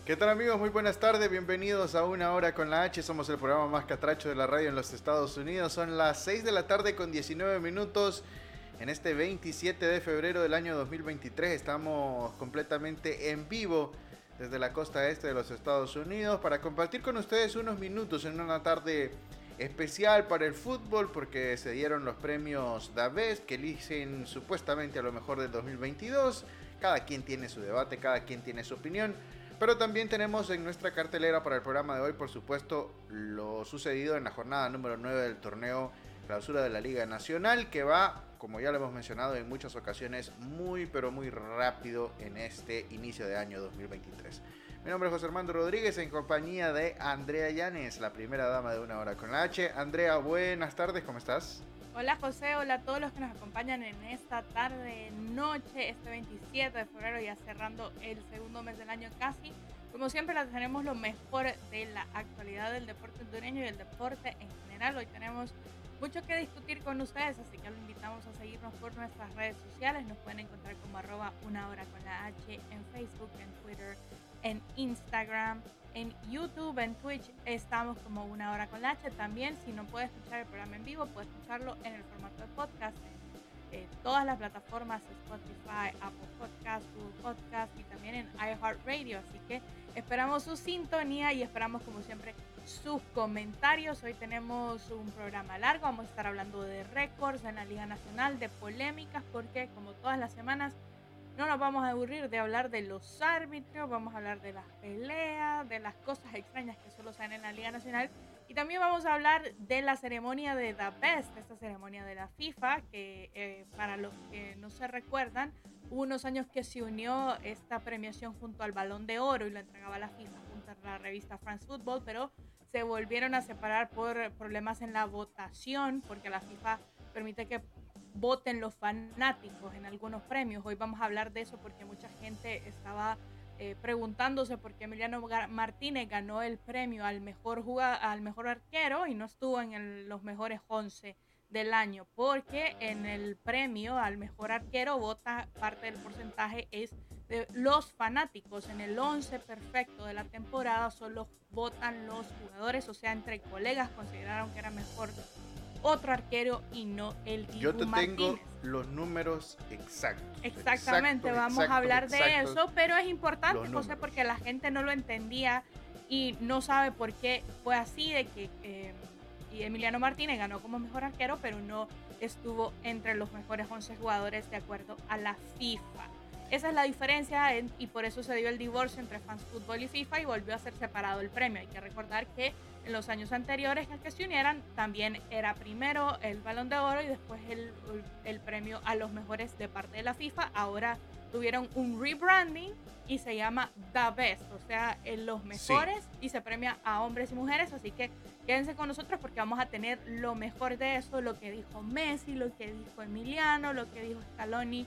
¿Qué tal amigos? Muy buenas tardes, bienvenidos a Una Hora con la H, somos el programa más catracho de la radio en los Estados Unidos. Son las 6 de la tarde con 19 minutos en este 27 de febrero del año 2023. Estamos completamente en vivo desde la costa este de los Estados Unidos para compartir con ustedes unos minutos en una tarde especial para el fútbol porque se dieron los premios The Best que eligen supuestamente a lo mejor del 2022. Cada quien tiene su debate, cada quien tiene su opinión. Pero también tenemos en nuestra cartelera para el programa de hoy, por supuesto, lo sucedido en la jornada número 9 del torneo Clausura de la Liga Nacional, que va, como ya lo hemos mencionado en muchas ocasiones, muy pero muy rápido en este inicio de año 2023. Mi nombre es José Armando Rodríguez, en compañía de Andrea Llanes, la primera dama de Una Hora con la H. Andrea, buenas tardes, ¿cómo estás? Hola José, hola a todos los que nos acompañan en esta tarde, noche, este 27 de febrero, ya cerrando el segundo mes del año casi. Como siempre, les tenemos lo mejor de la actualidad del deporte hondureño y el deporte en general. Hoy tenemos mucho que discutir con ustedes, así que los invitamos a seguirnos por nuestras redes sociales. Nos pueden encontrar como @Una Hora con la H en Facebook, en Twitter, en Instagram, en YouTube, en Twitch estamos como Una Hora con la H. También, si no puede escuchar el programa en vivo, puede escucharlo en el formato de podcast en todas las plataformas: Spotify, Apple Podcast, Google Podcast y también en iHeartRadio. Así que esperamos su sintonía y esperamos, como siempre, sus comentarios. Hoy tenemos un programa largo, vamos a estar hablando de récords en la Liga Nacional, de polémicas, porque como todas las semanas no nos vamos a aburrir de hablar de los árbitros, vamos a hablar de las peleas, de las cosas extrañas que solo se dan en la Liga Nacional. Y también vamos a hablar de la ceremonia de The Best, esta ceremonia de la FIFA, que para los que no se recuerdan, hubo unos años que se unió esta premiación junto al Balón de Oro y lo entregaba la FIFA junto a la revista France Football, pero se volvieron a separar por problemas en la votación, porque la FIFA permite que voten los fanáticos en algunos premios. Hoy vamos a hablar de eso porque mucha gente estaba preguntándose por qué Emiliano Martínez ganó el premio al mejor arquero y no estuvo en los mejores 11 del año, porque en el premio al mejor arquero vota, parte del porcentaje es de los fanáticos. En el 11 perfecto de la temporada solo votan los jugadores, o sea, entre colegas consideraron que era mejor otro arquero y no el Dibu Yo te Martínez. tengo los números exactos. Exactamente, vamos a hablar de eso, pero es importante, José, porque la gente no lo entendía y no sabe por qué fue así, de que y Emiliano Martínez ganó como mejor arquero, pero no estuvo entre los mejores 11 jugadores de acuerdo a la FIFA. Esa es la diferencia y por eso se dio el divorcio entre France Football y FIFA y volvió a ser separado el premio. Hay que recordar que en los años anteriores a que se unieran también era primero el Balón de Oro y después el premio a los mejores de parte de la FIFA. Ahora tuvieron un rebranding y se llama The Best, o sea, en los mejores, sí. Y se premia a hombres y mujeres, así que quédense con nosotros porque vamos a tener lo mejor de eso, lo que dijo Messi, lo que dijo Emiliano, lo que dijo Scaloni.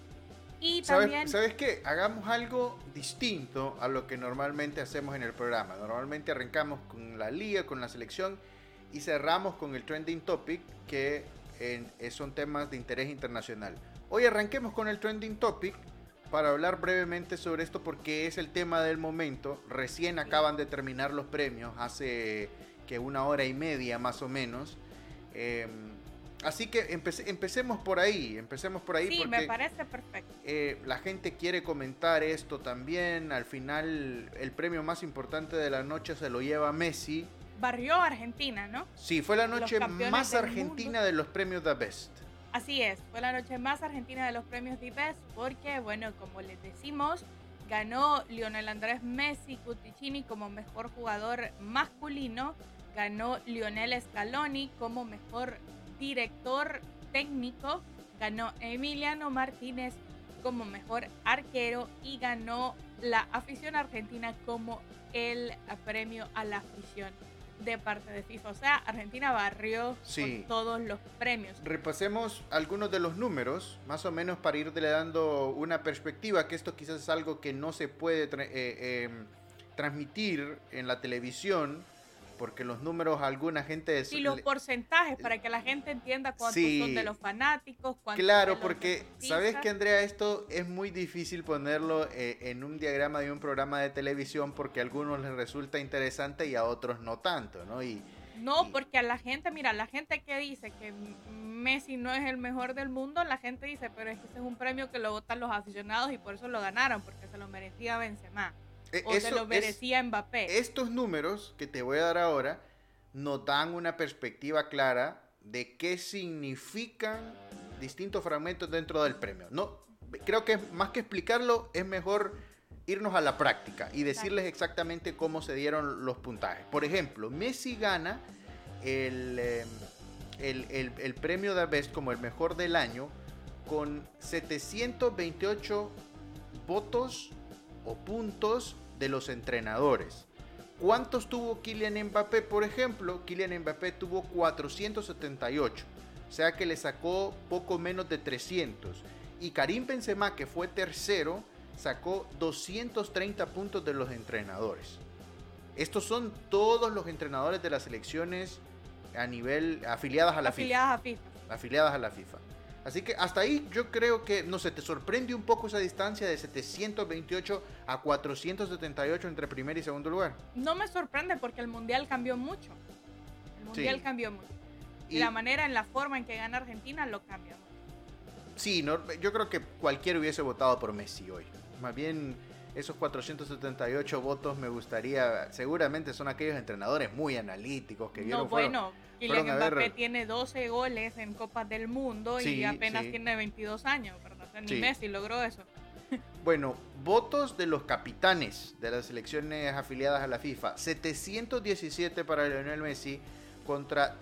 Y también... ¿Sabes qué? Hagamos algo distinto a lo que normalmente hacemos en el programa. Normalmente arrancamos con la liga, con la selección y cerramos con el trending topic, que son temas de interés internacional. Hoy arranquemos con el trending topic para hablar brevemente sobre esto porque es el tema del momento. Recién acaban de terminar los premios, hace que 1 hora y media más o menos. Así que empecemos por ahí. Sí, porque me parece perfecto. La gente quiere comentar esto también. Al final, el premio más importante de la noche se lo lleva Messi. Barrió a Argentina, ¿no? Sí, fue la noche más argentina de los premios The Best. Así es, fue la noche más argentina de los premios The Best porque, bueno, como les decimos, ganó Lionel Andrés Messi Cuticini como mejor jugador masculino, ganó Lionel Scaloni como mejor director técnico, ganó Emiliano Martínez como mejor arquero y ganó la afición argentina como el premio a la afición de parte de FIFA. O sea, Argentina barrió con todos los premios. Repasemos algunos de los números, más o menos para irle dando una perspectiva, que esto quizás es algo que no se puede transmitir en la televisión, porque los números a alguna gente... Y los porcentajes, para que la gente entienda cuántos son de los fanáticos, cuántos claro, de los porque deportistas. sabes que, Andrea, esto es muy difícil ponerlo en un diagrama de un programa de televisión, porque a algunos les resulta interesante y a otros no tanto, ¿no? Porque a la gente, mira, la gente que dice que Messi no es el mejor del mundo, la gente dice, pero es que ese es un premio que lo votan los aficionados y por eso lo ganaron, porque se lo merecía Benzema. O se lo merecía Mbappé. Estos números que te voy a dar ahora nos dan una perspectiva clara de qué significan distintos fragmentos dentro del premio. No, creo que más que explicarlo, es mejor irnos a la práctica y decirles exactamente cómo se dieron los puntajes. Por ejemplo, Messi gana el premio de Best como el mejor del año con 728 votos o puntos de los entrenadores. ¿Cuántos tuvo Kylian Mbappé? Por ejemplo, Kylian Mbappé tuvo 478, o sea que le sacó poco menos de 300. Y Karim Benzema, que fue tercero, sacó 230 puntos de los entrenadores. Estos son todos los entrenadores de las selecciones a nivel afiliadas a la FIFA. Afiliadas a la FIFA. Así que hasta ahí yo creo que, no sé, te sorprende un poco esa distancia de 728 a 478 entre primer y segundo lugar. No me sorprende porque el Mundial cambió mucho. Cambió mucho. Y la manera, en la forma en que gana Argentina lo cambia mucho. Sí, yo creo que cualquiera hubiese votado por Messi hoy. Más bien, esos 478 votos me gustaría, seguramente son aquellos entrenadores muy analíticos que vieron. Kylian Mbappé tiene 12 goles en Copas del Mundo y apenas tiene 22 años, ¿verdad? Ni Messi logró eso. Bueno, votos de los capitanes de las selecciones afiliadas a la FIFA: 717 para Lionel Messi contra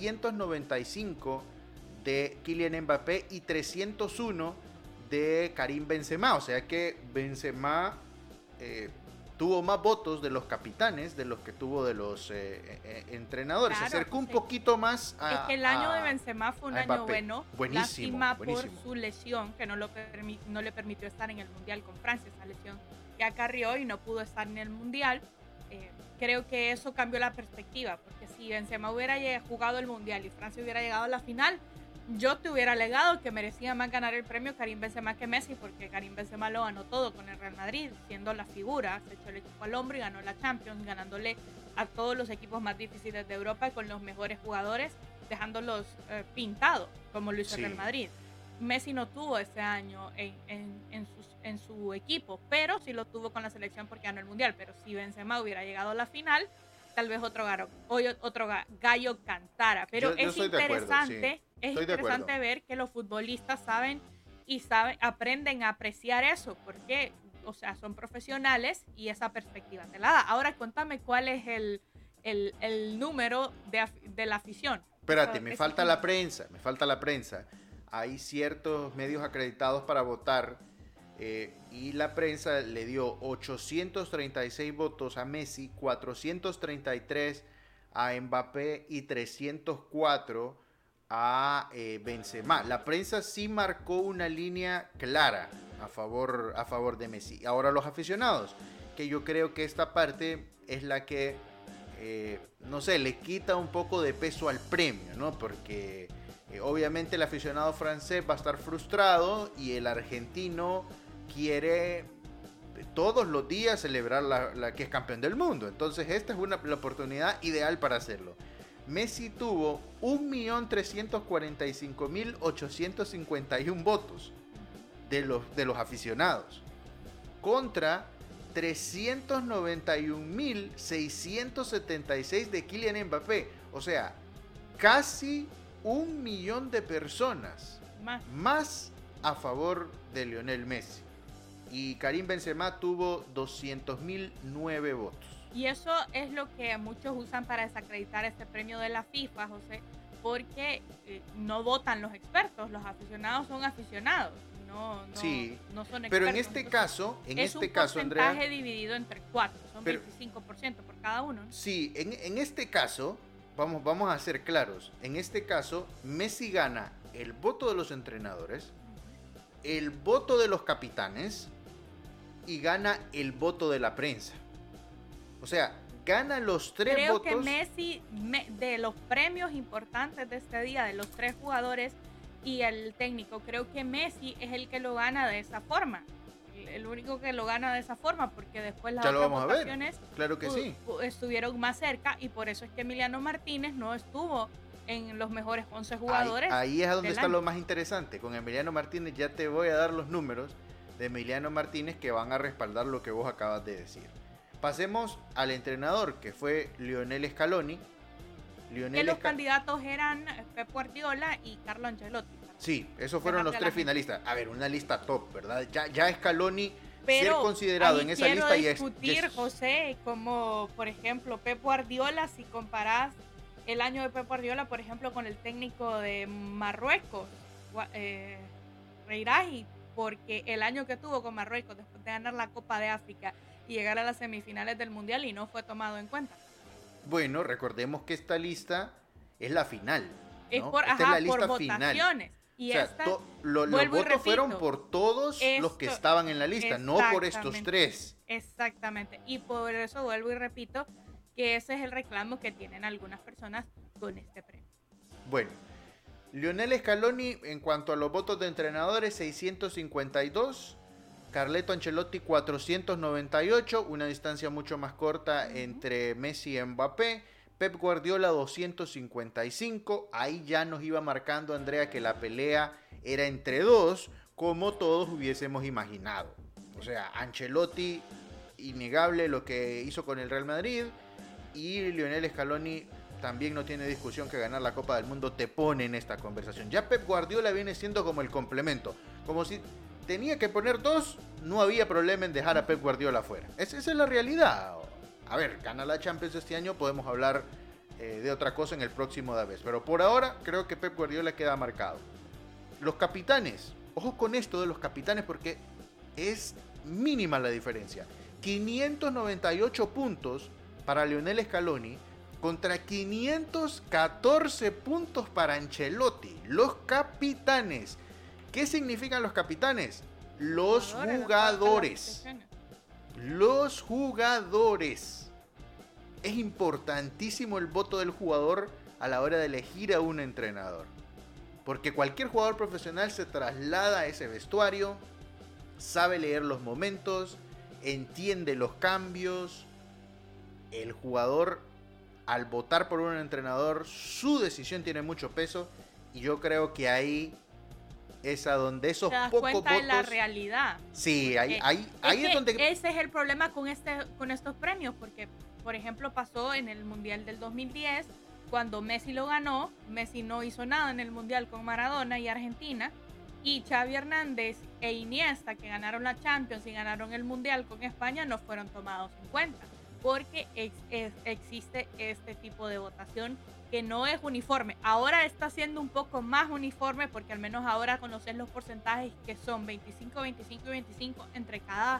395 de Kylian Mbappé y 301 de Karim Benzema. O sea que Benzema tuvo más votos de los capitanes de los que tuvo de los entrenadores. Claro, se acercó un poquito más a... Es que el año de Benzema fue un año bueno. Buenísimo. Lástima por su lesión, que no le permitió estar en el Mundial con Francia. Esa lesión que acarrió y no pudo estar en el Mundial. Creo que eso cambió la perspectiva, porque si Benzema hubiera jugado el Mundial y Francia hubiera llegado a la final, yo te hubiera alegado que merecía más ganar el premio Karim Benzema que Messi, porque Karim Benzema lo ganó todo con el Real Madrid, siendo la figura, se echó el equipo al hombro y ganó la Champions, ganándole a todos los equipos más difíciles de Europa y con los mejores jugadores, dejándolos pintados, como lo hizo el Real Madrid. Messi no tuvo ese año en su equipo, pero sí lo tuvo con la selección porque ganó el Mundial. Pero si Benzema hubiera llegado a la final, tal vez otro gallo cantara. Pero es interesante, ver que los futbolistas aprenden a apreciar eso, porque, o sea, son profesionales y esa perspectiva te la da. Ahora contame cuál es el número de la afición. Espérate, me falta la prensa. Hay ciertos medios acreditados para votar y la prensa le dio 836 votos a Messi, 433 a Mbappé y 304 a Benzema. La prensa sí marcó una línea clara a favor de Messi. Ahora los aficionados, que yo creo que esta parte es la que, no sé, le quita un poco de peso al premio, ¿no? Porque obviamente el aficionado francés va a estar frustrado y el argentino quiere todos los días celebrar la que es campeón del mundo. Entonces esta es la oportunidad ideal para hacerlo. Messi tuvo 1.345.851 votos de los aficionados contra 391.676 de Kylian Mbappé. O sea, casi 1 millón de personas más a favor de Lionel Messi. Y Karim Benzema tuvo 200.009 votos. Y eso es lo que muchos usan para desacreditar este premio de la FIFA, José, porque no votan los expertos, los aficionados son aficionados, no son expertos. Pero en este caso, Andrea, es un porcentaje dividido entre 4, son 25% por cada uno, ¿no? Sí, en este caso, vamos a ser claros, en este caso Messi gana el voto de los entrenadores, el voto de los capitanes y gana el voto de la prensa. O sea, gana los 3 Creo votos. que Messi, de los premios importantes de este día, de los 3 jugadores y el técnico, creo que Messi es el que lo gana de esa forma. El único que lo gana de esa forma, porque después las otras votaciones claro que sí, estuvieron más cerca, y por eso es que Emiliano Martínez no estuvo en los mejores 11 jugadores. Ahí es donde está lo más interesante. Con Emiliano Martínez ya te voy a dar los números de Emiliano Martínez que van a respaldar lo que vos acabas de decir. Pasemos al entrenador, que fue Lionel Scaloni. Los candidatos eran Pep Guardiola y Carlo Ancelotti. Sí, esos fueron los 3 finalistas. A ver, una lista top, ¿verdad? Ya Scaloni ser considerado en esa lista y discutir, José, como por ejemplo Pep Guardiola, si comparás el año de Pep Guardiola, por ejemplo, con el técnico de Marruecos, Reirahi, porque el año que tuvo con Marruecos después de ganar la Copa de África y llegar a las semifinales del Mundial, y no fue tomado en cuenta. Bueno, recordemos que esta lista es la final, ¿no? Es por votaciones. Final. Y o sea, los votos fueron por todos los que estaban en la lista, no por estos 3. Exactamente. Y por eso vuelvo y repito que ese es el reclamo que tienen algunas personas con este premio. Bueno, Lionel Scaloni, en cuanto a los votos de entrenadores, 652. Carleto Ancelotti, 498. Una distancia mucho más corta entre Messi y Mbappé. Pep Guardiola, 255. Ahí ya nos iba marcando, Andrea, que la pelea era entre 2, como todos hubiésemos imaginado. O sea, Ancelotti, innegable lo que hizo con el Real Madrid, y Lionel Scaloni también no tiene discusión que ganar la Copa del Mundo te pone en esta conversación. Ya Pep Guardiola viene siendo como el complemento, como si tenía que poner 2, no había problema en dejar a Pep Guardiola fuera. Esa es la realidad. A ver, gana la Champions este año, podemos hablar de otra cosa en el próximo Davis, pero por ahora creo que Pep Guardiola queda marcado. Los capitanes, ojo con esto de los capitanes porque es mínima la diferencia. 598 puntos para Lionel Scaloni contra 514 puntos para Ancelotti. Los capitanes. ¿Qué significan los capitanes? Los jugadores. Los jugadores. Es importantísimo el voto del jugador a la hora de elegir a un entrenador. Porque cualquier jugador profesional se traslada a ese vestuario, sabe leer los momentos, entiende los cambios. El jugador, al votar por un entrenador, su decisión tiene mucho peso. Y yo creo que ahí es a donde esos pocos votos... de la realidad. Sí, ahí es donde... Ese es el problema con estos premios, porque, por ejemplo, pasó en el Mundial del 2010, cuando Messi lo ganó. Messi no hizo nada en el Mundial con Maradona y Argentina, y Xavi Hernández e Iniesta, que ganaron la Champions y ganaron el Mundial con España, no fueron tomados en cuenta, porque existe este tipo de votación que no es uniforme. Ahora está siendo un poco más uniforme, porque al menos ahora conoces los porcentajes, que son 25, 25 y 25 entre cada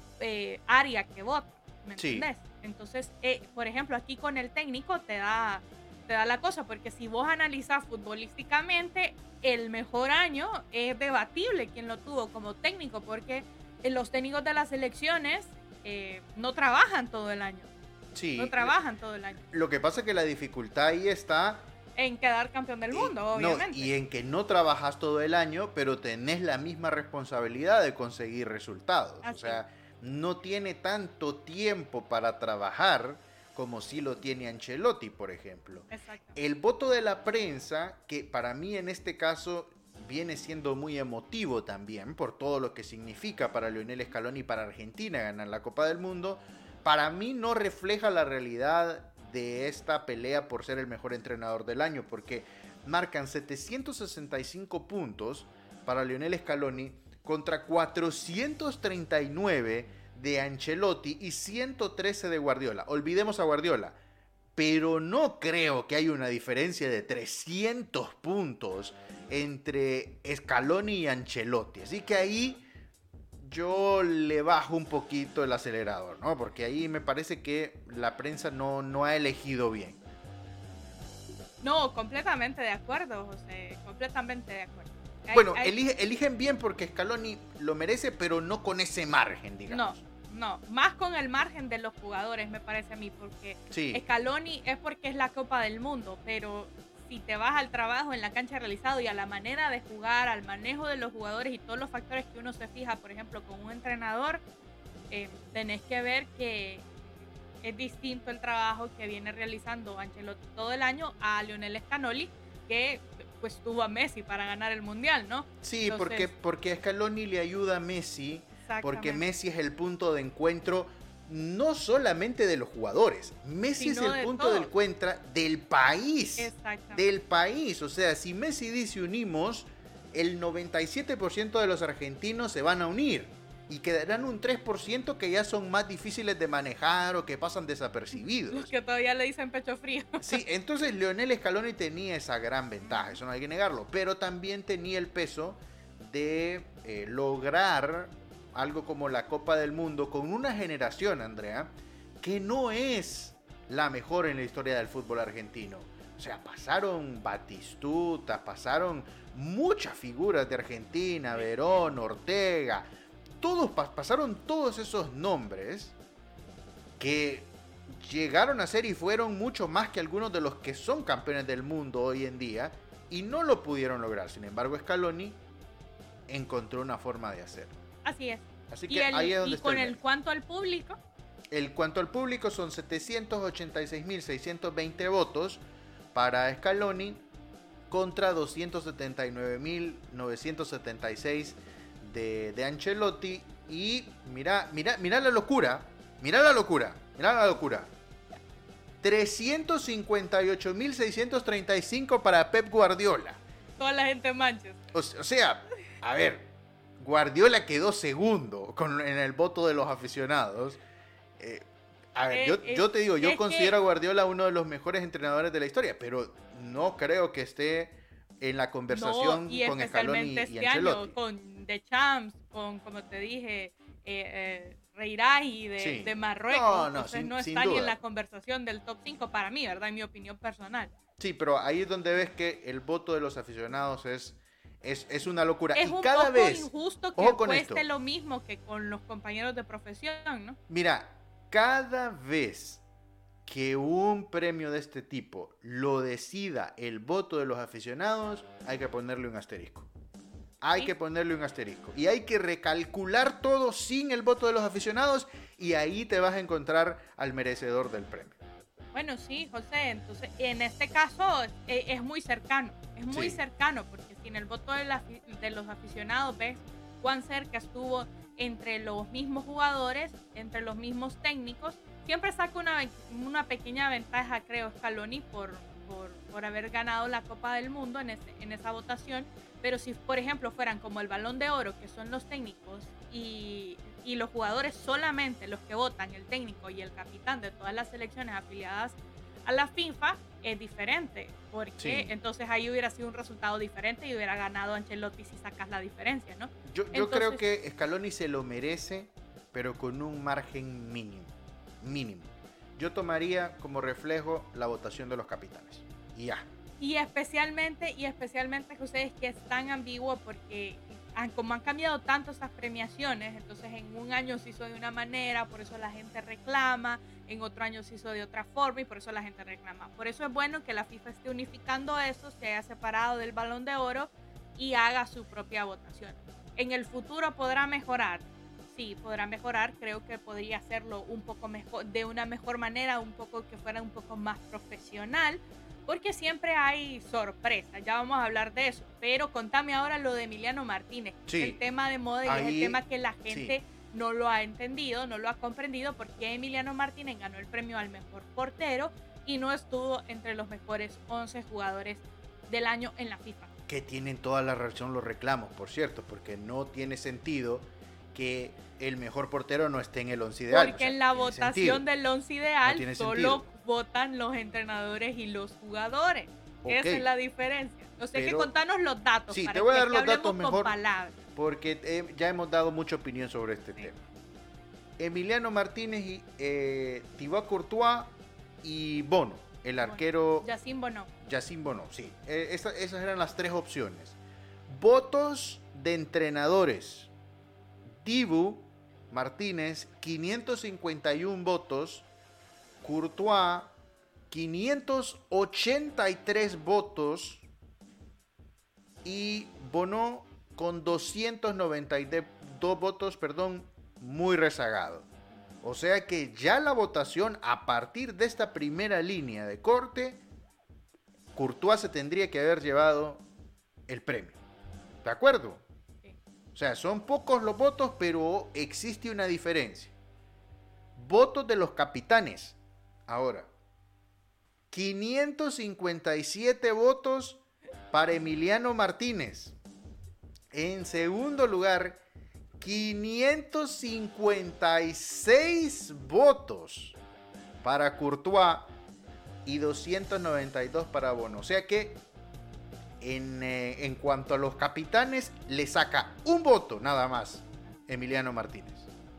área que vota. ¿Me entendés? Entonces, por ejemplo, aquí con el técnico te da la cosa, porque si vos analizás futbolísticamente, el mejor año es debatible quién lo tuvo como técnico, porque los técnicos de las selecciones no trabajan todo el año. Sí, no trabajan todo el año. Lo que pasa es que la dificultad ahí está en quedar campeón del mundo, obviamente. Y en que no trabajas todo el año, pero tenés la misma responsabilidad de conseguir resultados. Así. O sea, no tiene tanto tiempo para trabajar como sí lo tiene Ancelotti, por ejemplo. Exacto. El voto de la prensa, que para mí en este caso viene siendo muy emotivo también, por todo lo que significa para Lionel Scaloni y para Argentina ganar la Copa del Mundo, para mí no refleja la realidad de esta pelea por ser el mejor entrenador del año, porque marcan 765 puntos para Lionel Scaloni contra 439 de Ancelotti y 113 de Guardiola. Olvidemos a Guardiola, pero no creo que haya una diferencia de 300 puntos entre Scaloni y Ancelotti. Así que ahí yo le bajo un poquito el acelerador, ¿no? Porque ahí me parece que la prensa no ha elegido bien. No, completamente de acuerdo, José. Completamente de acuerdo. Bueno, eligen bien porque Scaloni lo merece, pero no con ese margen, digamos. No, más con el margen de los jugadores, me parece a mí, porque Sí. Scaloni es porque es la Copa del Mundo, pero si te vas al trabajo en la cancha realizado y a la manera de jugar, al manejo de los jugadores y todos los factores que uno se fija, por ejemplo, con un entrenador, tenés que ver que es distinto el trabajo que viene realizando Ancelotti todo el año a Lionel Scaloni, que pues tuvo a Messi para ganar el Mundial, ¿no? Sí, Entonces, porque Scaloni le ayuda a Messi, porque exactamente. Messi es el punto de encuentro no solamente de los jugadores, Messi Sino es el de punto de todos. encuentro del país, Exactamente. del país. O sea, si Messi dice unimos, el 97% de los argentinos se van a unir y quedarán un 3% que ya son más difíciles de manejar o que pasan desapercibidos. Los que todavía le dicen pecho frío. Sí, entonces Lionel Scaloni tenía esa gran ventaja, eso no hay que negarlo, pero también tenía el peso de lograr algo como la Copa del Mundo con una generación, Andrea, que no es la mejor en la historia del fútbol argentino. O sea, pasaron Batistuta, pasaron muchas figuras de Argentina, Verón, Ortega, todos pasaron todos esos nombres que llegaron a ser y fueron mucho más que algunos de los que son campeones del mundo hoy en día y no lo pudieron lograr. Sin embargo, Scaloni encontró una forma de hacer. Así es. Así que ahí es donde y está con el el mérito. cuanto al público, El cuanto al público son 786.620 votos para Scaloni contra 279.976 de Ancelotti. Y mira la locura, mira la locura, mira la locura. 358.635 para Pep Guardiola. toda la gente en Manchester. O sea, a ver, Guardiola quedó segundo en el voto de los aficionados. A ver, yo te digo, yo considero a Guardiola uno de los mejores entrenadores de la historia, pero no creo que esté en la conversación y con Scaloni especialmente y este Ancelotti. año con The Champs, con, como te dije, Reirahi Sí. de Marruecos. No, Entonces sin no sin está ni en duda. la conversación del top 5 para mí, ¿verdad? En mi opinión personal. Sí, pero ahí es donde ves que el voto de los aficionados es una locura. Es y un cada poco vez, injusto que ojo con cueste esto. lo mismo que con los compañeros de profesión, ¿no? Mira, cada vez que un premio de este tipo lo decida el voto de los aficionados, hay que ponerle un asterisco. Hay Sí. que ponerle un asterisco. Y hay que recalcular todo sin el voto de los aficionados y ahí te vas a encontrar al merecedor del premio. Bueno, sí, José, entonces en este caso es muy cercano, Sí. porque sin el voto de los aficionados ves cuán cerca estuvo entre los mismos jugadores, entre los mismos técnicos. Siempre saca una pequeña ventaja, creo, Scaloni por haber ganado la Copa del Mundo en esa votación, pero si, por ejemplo, fueran como el Balón de Oro, que son los técnicos, y los jugadores solamente los que votan, el técnico y el capitán de todas las selecciones afiliadas a la FIFA, es diferente, porque Sí. entonces ahí hubiera sido un resultado diferente y hubiera ganado Ancelotti si sacas la diferencia, ¿no? Yo Entonces, creo que Scaloni se lo merece, pero con un margen mínimo. Mínimo. Yo tomaría como reflejo la votación de los capitanes. Y ya. Y especialmente, José, es que es tan ambiguo porque como han cambiado tanto esas premiaciones, entonces en un año se hizo de una manera, por eso la gente reclama, en otro año se hizo de otra forma y por eso la gente reclama. Por eso es bueno que la FIFA esté unificando eso, se haya separado del Balón de Oro y haga su propia votación. En el futuro podrá mejorar. Sí, podrá mejorar, creo que podría hacerlo un poco mejor, de una mejor manera, un poco que fuera un poco más profesional, porque siempre hay sorpresas, ya vamos a hablar de eso, pero contame ahora lo de Emiliano Martínez, Sí. el tema de moda y Ahí, es el tema que la gente sí. no lo ha entendido, no lo ha comprendido, porque Emiliano Martínez ganó el premio al mejor portero y no estuvo entre los mejores 11 jugadores del año en la FIFA. Que tienen toda la razón los reclamos, por cierto, porque no tiene sentido que el mejor portero no esté en el 11 ideal. Porque o sea, en la tiene votación sentido. del 11 No ideal tiene solo sentido. votan los entrenadores y los jugadores. Ok. Esa es la diferencia. No sé, que Pero- contanos los datos. Sí, para te voy a que dar aquí los hablemos datos con mejor. palabras. Porque ya hemos dado mucha opinión sobre este Sí. tema. Emiliano Martínez, y Thibaut Courtois y Bono, el arquero Yacine Bono. Yacine Bono, sí. Esas eran las tres opciones. Votos de entrenadores. Dibu Martínez, 551 votos. Courtois, 583 votos. Y Bonó con 292 votos, muy rezagado. O sea que ya la votación a partir de esta primera línea de corte, Courtois se tendría que haber llevado el premio. ¿De acuerdo? Sí. O sea, son pocos los votos, pero existe una diferencia. Votos de los capitanes. Ahora, 557 votos para Emiliano Martínez. En segundo lugar, 556 votos para Courtois y 292 para Bonó. O sea que en cuanto a los capitanes, le saca un voto nada más Emiliano Martínez.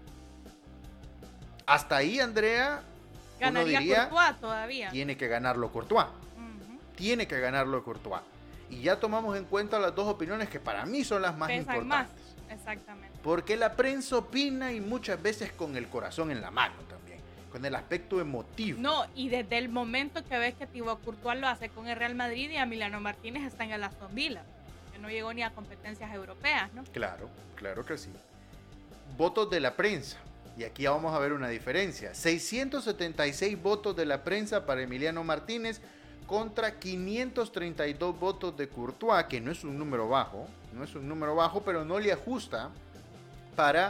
Hasta ahí, Andrea, Ganaría Courtois todavía. Tiene que ganarlo Courtois. Uh-huh. Tiene que ganarlo Courtois. Y ya tomamos en cuenta las dos opiniones que para mí son las más Pesan importantes. Más. Exactamente. Porque la prensa opina y muchas veces con el corazón en la mano también, con el aspecto emotivo. No, y desde el momento que ves que Thibaut Courtois lo hace con el Real Madrid y Emiliano Martínez está en el Aston Villa, que no llegó ni a competencias europeas, ¿no? Claro, claro que sí. Votos de la prensa. Y aquí vamos a ver una diferencia. 676 votos de la prensa para Emiliano Martínez contra 532 votos de Courtois, que no es un número bajo, pero no le ajusta para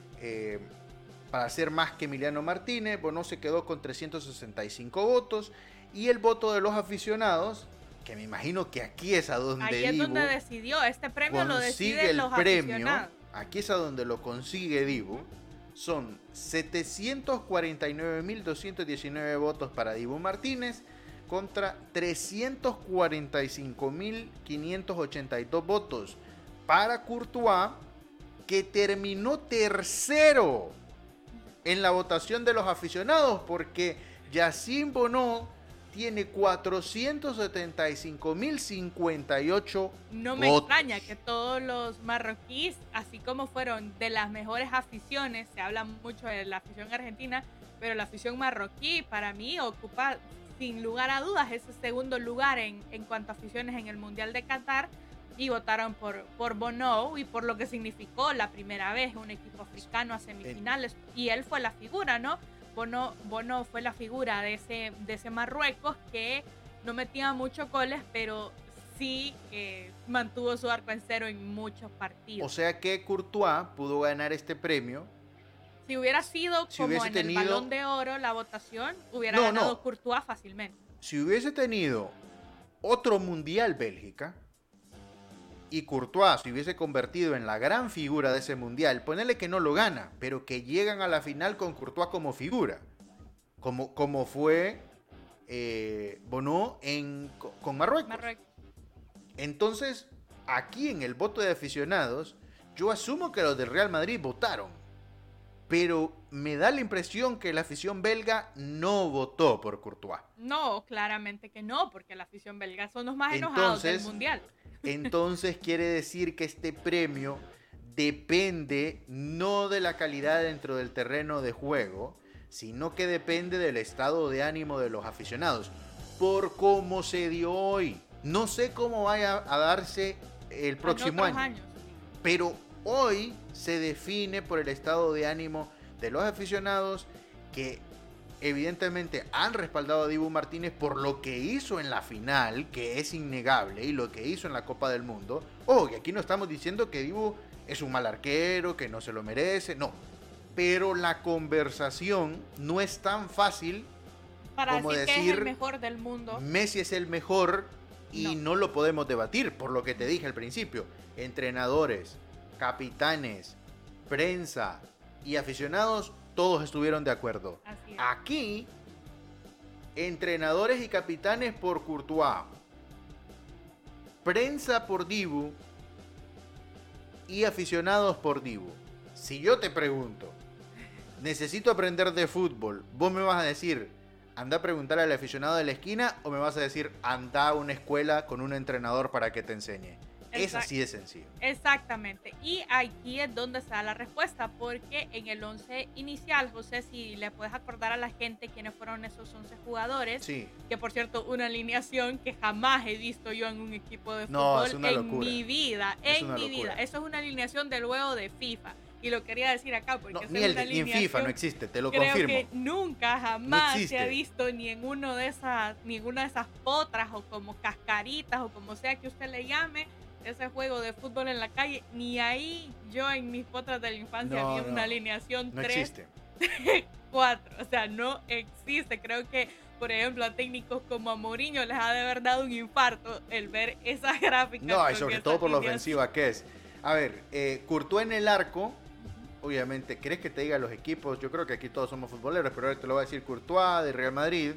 ser más que Emiliano Martínez. Bonó se quedó con 365 votos y el voto de los aficionados, que me imagino que aquí es a donde ahí es donde decidió, este premio lo deciden los aficionados. Aquí es a donde lo consigue Dibu. Son 749.219 votos para Dibu Martínez contra 345.582 votos para Courtois, que terminó tercero en la votación de los aficionados, porque Yacine Bonó tiene 475.058 No me votos. extraña que todos los marroquíes, así como fueron de las mejores aficiones, se habla mucho de la afición argentina, pero la afición marroquí para mí ocupa sin lugar a dudas ese segundo lugar en cuanto a aficiones en el Mundial de Qatar, y votaron por Bonó y por lo que significó la primera vez un equipo africano a semifinales, y él fue la figura, ¿no? Bonó fue la figura de ese Marruecos que no metía muchos goles, pero sí mantuvo su arco en cero en muchos partidos. O sea que Courtois pudo ganar este premio. Si hubiera sido como en el Balón de Oro la votación, hubiera ganado Courtois fácilmente. Si hubiese tenido otro Mundial Bélgica y Courtois se hubiese convertido en la gran figura de ese Mundial, ponele que no lo gana, pero que llegan a la final con Courtois como figura, como fue Bonó con Marruecos. Entonces, aquí en el voto de aficionados, yo asumo que los del Real Madrid votaron, pero me da la impresión que la afición belga no votó por Courtois. No, claramente que no, porque la afición belga son los más enojados del Mundial. Entonces quiere decir que este premio depende no de la calidad dentro del terreno de juego, sino que depende del estado de ánimo de los aficionados, por cómo se dio hoy. No sé cómo vaya a darse el próximo año, pero hoy se define por el estado de ánimo de los aficionados, que evidentemente han respaldado a Dibu Martínez por lo que hizo en la final, que es innegable, y lo que hizo en la Copa del Mundo. Y aquí no estamos diciendo que Dibu es un mal arquero, que no se lo merece, no. Pero la conversación no es tan fácil para como decir que es el mejor del mundo. Messi es el mejor y no lo podemos debatir, por lo que te dije al principio. Entrenadores, capitanes, prensa y aficionados, todos estuvieron de acuerdo. Así es. Aquí, entrenadores y capitanes por Courtois, prensa por Dibu y aficionados por Dibu. Si yo te pregunto, necesito aprender de fútbol, vos me vas a decir, anda a preguntar al aficionado de la esquina, o me vas a decir, anda a una escuela con un entrenador para que te enseñe. Es así de sencillo. Exactamente. Y aquí es donde se da la respuesta, porque en el 11 inicial, José, si le puedes acordar a la gente quiénes fueron esos 11 jugadores, Sí. que por cierto, una alineación que jamás he visto yo en un equipo de No, fútbol es una en locura. mi vida, Es en una mi locura. vida. Eso es una alineación del juego de FIFA. Y lo quería decir acá porque No, esa ni es una ni en FIFA alineación. no existe, te lo Creo confirmo. que nunca, jamás existe. se ha visto ni en ninguna de esas potras o como cascaritas o como sea que usted le llame, ese juego de fútbol en la calle. Ni ahí yo en mis potras de la infancia No, había no. una alineación No 3, existe. 4. O sea, no existe. Creo que, por ejemplo, a técnicos como a Mourinho les ha de haber dado un infarto el ver esas gráficas. No, y con sobre esa todo por la alineación. ofensiva que es. A ver, Courtois en el arco. Obviamente, ¿querés que te diga los equipos? Yo creo que aquí todos somos futboleros, pero ahora te lo voy a decir. Courtois de Real Madrid,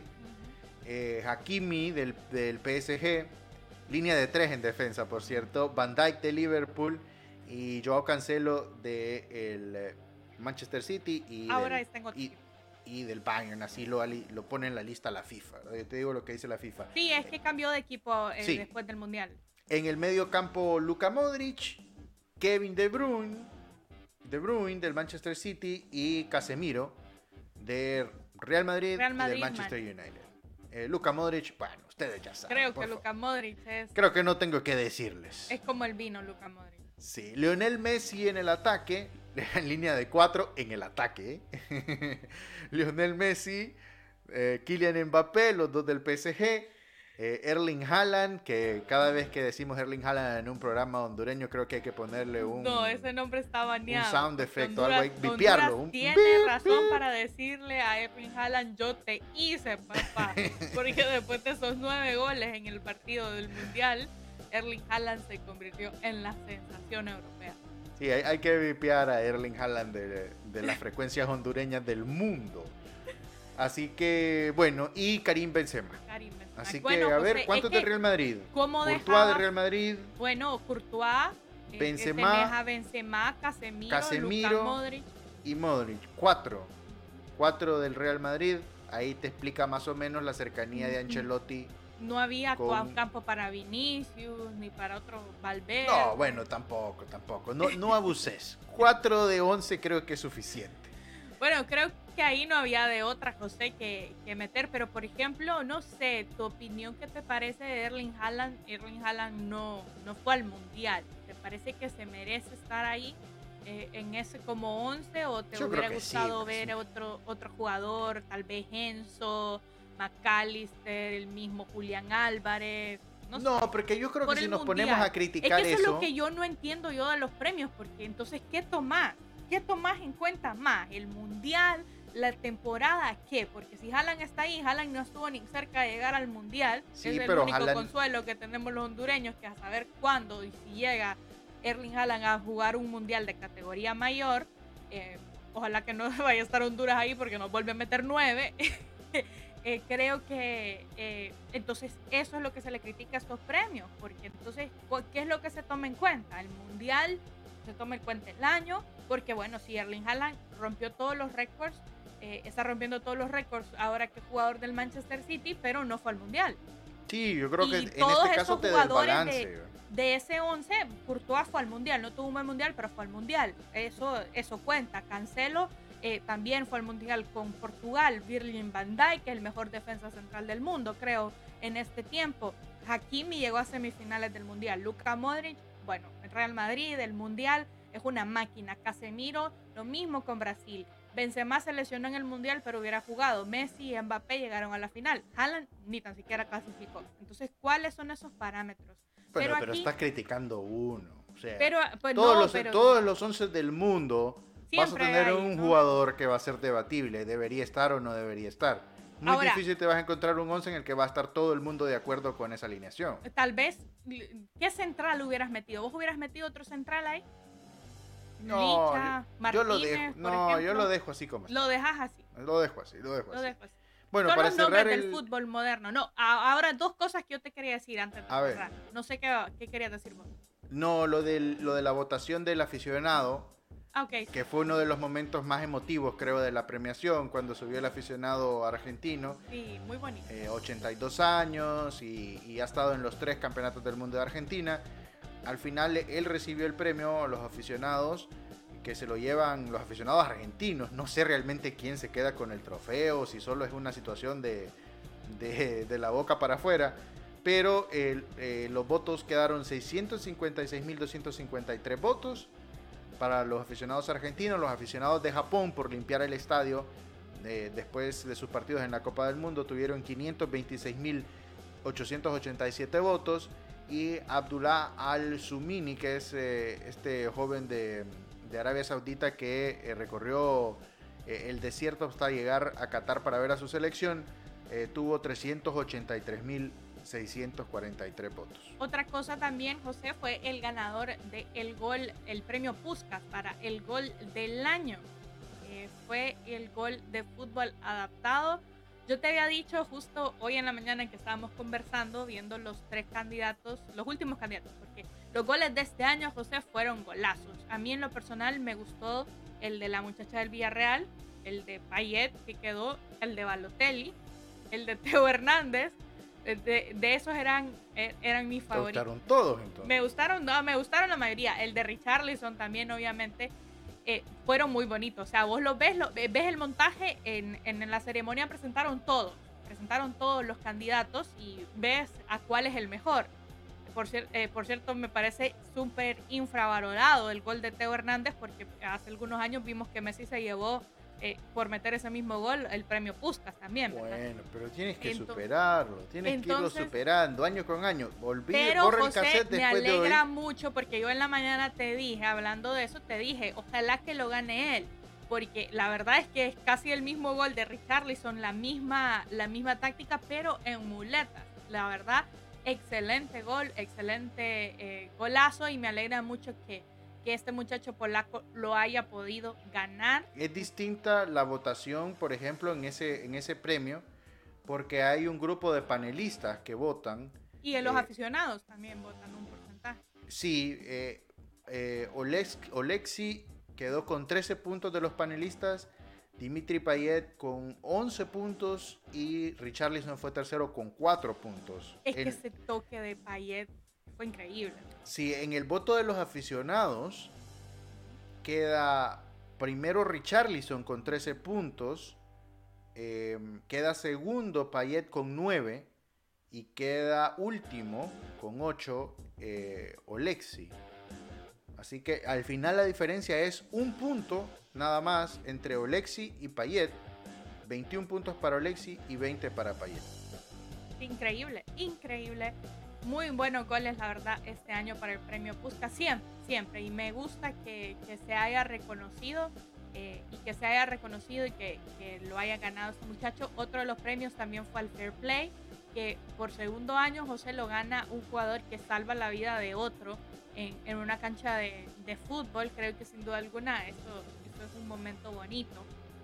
Hakimi del PSG, línea de 3 en defensa, por cierto, Van Dijk de Liverpool y Joao Cancelo del Manchester City Ahora tengo otro. y del Bayern. Así lo pone en la lista la FIFA. Yo te digo lo que dice la FIFA. Sí, es que cambió de equipo Sí. después del Mundial. En el medio campo, Luka Modric, Kevin De Bruyne del Manchester City y Casemiro de Real Madrid, y del Manchester United. Luka Modric, bueno, ustedes ya saben. Creo por que favor. Luka Modric Creo que no tengo que decirles. es como el vino, Luka Modric. Sí, Lionel Messi en el ataque, en línea de 4 en el ataque. Lionel Messi, Kylian Mbappé, los dos del PSG. Erling Haaland, que cada vez que decimos Erling Haaland en un programa hondureño creo que hay que ponerle No, ese nombre está baneado. un sound porque effect o Honduras- algo, vipearlo. Honduras tiene razón para decirle a Erling Haaland, yo te hice, papá. Porque después de esos 9 goles en el partido del Mundial, Erling Haaland se convirtió en la sensación europea. Sí, hay que vipear a Erling Haaland de las frecuencias hondureñas del mundo. Así que, bueno, y Karim Benzema. Karim Benzema. Así Bueno, que, a ver, José, ¿cuántos es de que, Real Madrid? ¿cómo Courtois dejaba? de Real Madrid, Bueno, Courtois, Benzema, tenés a Benzema, Casemiro, Luka Modric. y Modric. 4 del Real Madrid. Ahí te explica más o menos la cercanía de Ancelotti. No había con- campo para Vinicius, ni para otro Valverde. No, bueno, tampoco. No abuses. 4 de 11 creo que es suficiente. Bueno, creo que ahí no había de otra, José, que meter. Pero, por ejemplo, no sé, tu opinión, ¿qué te parece de Erling Haaland? Erling Haaland no fue al Mundial. ¿Te parece que se merece estar ahí en ese como 11? ¿O te Yo hubiera creo que sí, gustado pues, ver sí. otro jugador? Tal vez Enzo, McAllister, el mismo Julián Álvarez. No sé. No, porque yo creo Por que si el nos Mundial. ponemos a Es criticar que eso es lo que yo no entiendo yo de los premios, porque entonces, ¿qué tomás? ¿Qué tomás en cuenta más? ¿El Mundial? ¿La temporada? ¿Qué? Porque si Haaland está ahí, Haaland no estuvo ni cerca de llegar al Mundial. Sí, es el pero único Haaland- consuelo que tenemos los hondureños, que a saber cuándo y si llega Erling Haaland a jugar un Mundial de categoría mayor. Ojalá que no vaya a estar Honduras ahí porque nos vuelve a meter 9. Creo que entonces eso es lo que se le critica a estos premios, porque entonces, ¿qué es lo que se toma en cuenta? El Mundial, se toma en cuenta el año, porque bueno, si Erling Haaland rompió todos los récords, está rompiendo todos los récords ahora que es jugador del Manchester City, pero no fue al Mundial. Sí, yo creo Y que en todos este caso esos te da el jugadores balance. De ese 11, Courtois fue al Mundial, no tuvo un buen Mundial, pero fue al Mundial. Eso cuenta. Cancelo también fue al Mundial con Portugal. Virgil van Dijk, que es el mejor defensa central del mundo, creo, en este tiempo. Hakimi llegó a semifinales del Mundial. Luka Modric, bueno, el Real Madrid, el Mundial, es una máquina. Casemiro, lo mismo con Brasil. Benzema se lesionó en el Mundial, pero hubiera jugado. Messi y Mbappé llegaron a la final. Haaland ni tan siquiera clasificó. Entonces, ¿cuáles son esos parámetros? Bueno, pero aquí- estás criticando uno. O sea, Pero, pues, todos, no, todos los 11 del mundo vas a siempre tener hay, un ¿no? jugador que va a ser debatible. ¿Debería estar o no debería estar? Muy Ahora- difícil te vas a encontrar un 11 en el que va a estar todo el mundo de acuerdo con esa alineación. Tal vez, ¿qué central hubieras metido? ¿Vos hubieras metido otro central ahí? No, Licha, yo lo Martínez, dejo. por No, yo ejemplo. lo dejo así como está. Lo dejas así. Lo dejo así. Lo dejo así. Bueno, Son para los nombres cerrar del fútbol moderno. No, ahora dos cosas que yo te quería decir antes de A ver. cerrar. No sé qué querías decir vos. No, lo de la votación del aficionado, Ah, ok. que fue uno de los momentos más emotivos, creo, de la premiación, cuando subió el aficionado argentino. Sí, muy bonito. 82 años y ha estado en los 3 campeonatos del mundo de Argentina. al final él recibió el premio, los aficionados que se lo llevan, los aficionados argentinos. No sé realmente quién se queda con el trofeo, si solo es una situación de la boca para afuera, pero los votos quedaron 656.253 votos para los aficionados argentinos. Los aficionados de Japón, por limpiar el estadio después de sus partidos en la Copa del Mundo, tuvieron 526.887 votos, y Abdullah Al-Sumini, que es este joven de Arabia Saudita que recorrió el desierto hasta llegar a Qatar para ver a su selección, tuvo 383.643 votos. Otra cosa también, José, fue el ganador del gol, el premio Puskás para el gol del año. Fue el gol de fútbol adaptado. Yo te había dicho justo hoy en la mañana que estábamos conversando, viendo los tres candidatos, los últimos candidatos, porque los goles de este año, José, fueron golazos. A mí en lo personal me gustó el de la muchacha del Villarreal, el de Payet que quedó, el de Balotelli, el de Teo Hernández. De esos eran mis favoritos. ¿Te gustaron todos entonces? Me gustaron la mayoría. El de Richarlison también, obviamente. Fueron muy bonitos. O sea, vos lo ves el montaje en la ceremonia, presentaron todos los candidatos y ves a cuál es el mejor. Por cierto, me parece súper infravalorado el gol de Teo Hernández, porque hace algunos años vimos que Messi se llevó por meter ese mismo gol el premio Puskás también, ¿verdad? Bueno, pero tienes que superarlo, que irlo superando año con año. Pero borra José, el cassette me después alegra mucho, porque yo en la mañana te dije, hablando de eso, ojalá que lo gane él, porque la verdad es que es casi el mismo gol de Richarlison, la misma táctica, pero en muletas. La verdad, excelente gol, excelente golazo, y me alegra mucho que este muchacho polaco lo haya podido ganar. Es distinta la votación, por ejemplo, en ese premio, porque hay un grupo de panelistas que votan. Y los aficionados también votan un porcentaje. Sí, Oleksi quedó con 13 puntos de los panelistas, Dimitri Payet con 11 puntos y Richarlison fue tercero con 4 puntos. Es que ese toque de Payet fue increíble. Sí, en el voto de los aficionados queda primero Richarlison con 13 puntos, queda segundo Payet con 9 y queda último con 8 Oleksi. Así que al final la diferencia es un punto nada más entre Oleksi y Payet, 21 puntos para Oleksi y 20 para Payet. Increíble. Muy buenos goles, la verdad, este año para el premio Puskás, siempre. Y me gusta que se haya reconocido y que lo haya ganado este muchacho. Otro de los premios también fue al Fair Play, que por segundo año, José, lo gana un jugador que salva la vida de otro en una cancha de fútbol. Creo que sin duda alguna esto es un momento bonito.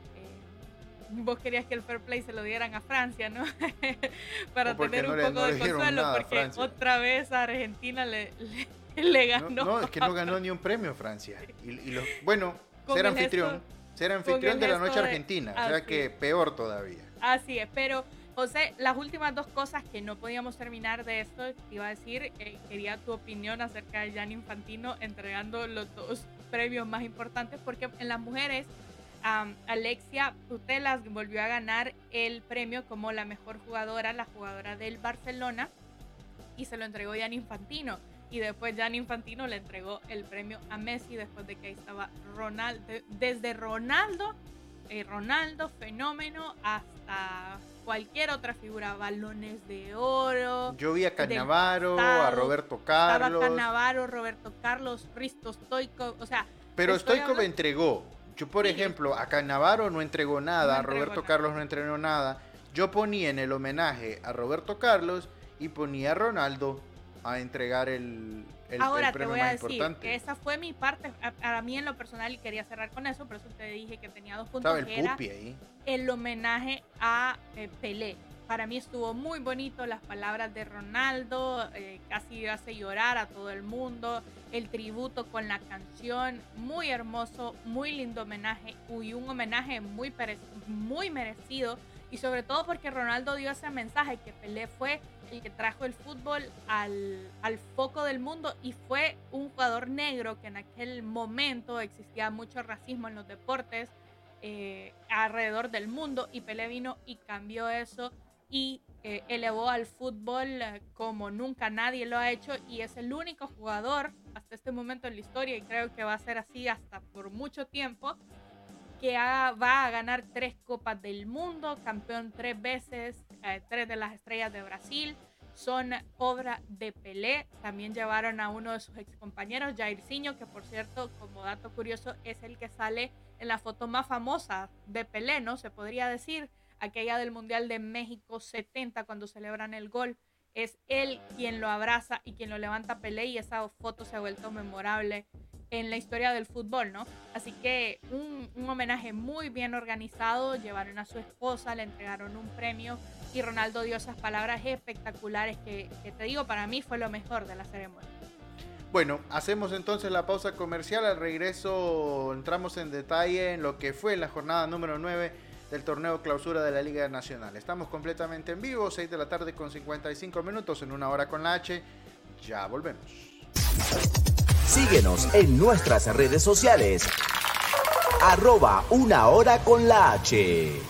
Vos querías que el Fair Play se lo dieran a Francia, ¿no? Para tener un poco de consuelo, porque otra vez a Argentina le ganó. No, es que no ganó ni un premio Francia. Bueno, ser anfitrión de la noche argentina, o sea que peor todavía. Así es, pero José, las últimas dos cosas que no podíamos terminar de esto, te iba a decir, quería tu opinión acerca de Gianni Infantino entregando los dos premios más importantes, porque en las mujeres Alexia Putellas volvió a ganar el premio como la mejor jugadora, la jugadora del Barcelona, y se lo entregó Gianni Infantino. Y después Gianni Infantino le entregó el premio a Messi, después de que ahí estaba Ronaldo. Desde Ronaldo fenómeno, hasta cualquier otra figura, balones de oro. Yo vi a Cannavaro, a Roberto Carlos. Estaba Cannavaro, Roberto Carlos, Hristo Stoichkov, o sea. Pero Stoichkov entregó. Yo, por ejemplo, a Cannavaro no entregó nada, a Roberto Carlos no entregó nada. Yo ponía en el homenaje a Roberto Carlos y ponía a Ronaldo a entregar el Ahora premio te voy a más decir importante. que esa fue mi parte, a mí en lo personal, y quería cerrar con eso, por eso te dije que tenía 2 puntos. Estaba el que Pupi ahí. El homenaje a Pelé. Para mí estuvo muy bonito, las palabras de Ronaldo, casi hace llorar a todo el mundo, el tributo con la canción, muy hermoso, muy lindo homenaje, y un homenaje muy merecido, y sobre todo porque Ronaldo dio ese mensaje que Pelé fue el que trajo el fútbol al foco del mundo y fue un jugador negro que en aquel momento existía mucho racismo en los deportes alrededor del mundo, y Pelé vino y cambió eso y elevó al fútbol como nunca nadie lo ha hecho, y es el único jugador hasta este momento en la historia, y creo que va a ser así hasta por mucho tiempo, que va a ganar 3 Copas del Mundo, campeón 3 veces, 3 de las estrellas de Brasil, son obra de Pelé. También llevaron a uno de sus excompañeros, Jairzinho, que por cierto, como dato curioso, es el que sale en la foto más famosa de Pelé, ¿no? Se podría decir, aquella del Mundial de México 70, cuando celebran el gol. Es él quien lo abraza y quien lo levanta a Pelé, y esa foto se ha vuelto memorable en la historia del fútbol, ¿no? Así que un homenaje muy bien organizado, llevaron a su esposa, le entregaron un premio y Ronaldo dio esas palabras espectaculares que te digo, para mí fue lo mejor de la ceremonia. Bueno, hacemos entonces la pausa comercial. Al regreso entramos en detalle en lo que fue la jornada número 9 del torneo clausura de la Liga Nacional. Estamos completamente en vivo, 6 de la tarde con 55 minutos, en Una Hora con la H. Ya volvemos. Síguenos en nuestras redes sociales. @Una Hora con la H.